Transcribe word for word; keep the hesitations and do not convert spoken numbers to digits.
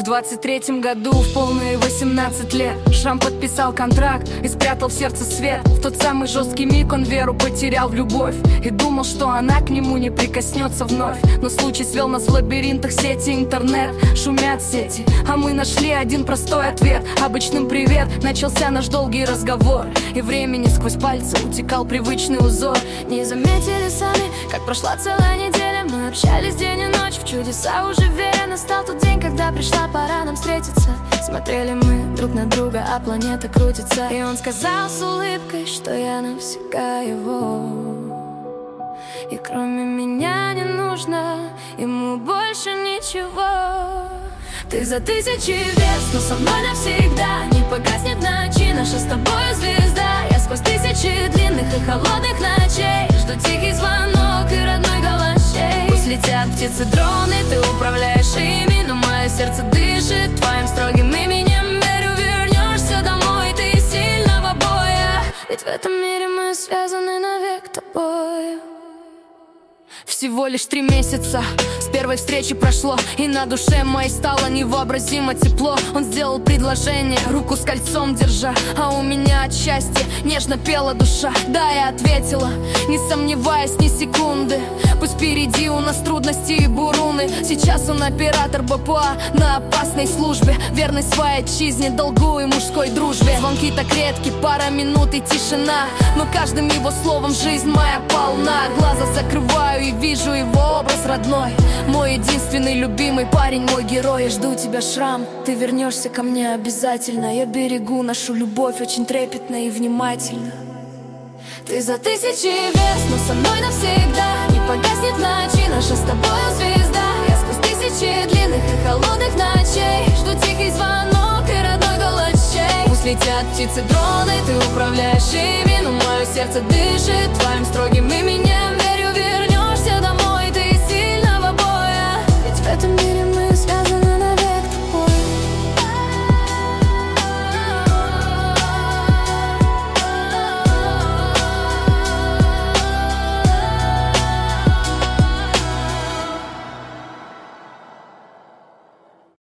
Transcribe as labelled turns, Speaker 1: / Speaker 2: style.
Speaker 1: В двадцать третьем году, в полные восемнадцать лет, Шрам подписал контракт и спрятал в сердце свет. В тот самый жесткий миг он веру потерял в любовь и думал, что она к нему не прикоснется вновь. Но случай свел нас в лабиринтах сети интернет. Шумят сети, а мы нашли один простой ответ. Обычным привет, начался наш долгий разговор, и времени сквозь пальцы утекал привычный узор.
Speaker 2: Не заметили сами, как прошла целая неделя. Мы общались день и ночь, в чудеса уже веря. Настал тот день, когда пришла пора нам встретиться. Смотрели мы друг на друга, а планета крутится. И он сказал с улыбкой, что я навсегда его, и кроме меня не нужно ему больше ничего. Ты за тысячи верст, но со мной навсегда. Не погаснет в ночи наша с тобой звезда. Я сквозь тысячи длинных и холодных ночей жду тихий звонок и родной голос чей. Пусть летят птицы-дроны, ты управляешь ими, но мое сердце дышит твоим строгим именем. Верю, вернешься домой, ты из сильного боя, ведь в этом мире мы связаны навек тобой.
Speaker 1: Всего лишь три месяца с первой встречи прошло, и на душе моей стало невообразимо тепло. Он сделал предложение, руку с кольцом держа, а у меня от счастья нежно пела душа. Да, я ответила, не сомневаясь ни секунды. Пусть впереди у нас трудности и буруны. Сейчас он оператор БПА на опасной службе, верный своей отчизне, долгу и мужской дружбе. Звонки так редки, пара минут и тишина, но каждым его словом жизнь моя полна. Глаза закрываю и вижу его образ родной, мой единственный любимый парень, мой герой. Я жду тебя, Шрам, ты вернешься ко мне обязательно. Я берегу нашу любовь очень трепетно и внимательно.
Speaker 2: Ты за тысячи верст, но со мной навсегда. Не погаснет в ночи наша с тобой звезда. Я сквозь тысячи длинных и холодных ночей жду тихий звонок и родной голос чей. Пусть летят птицы-дроны, ты управляешь ими, но мое сердце дышит твоим строгим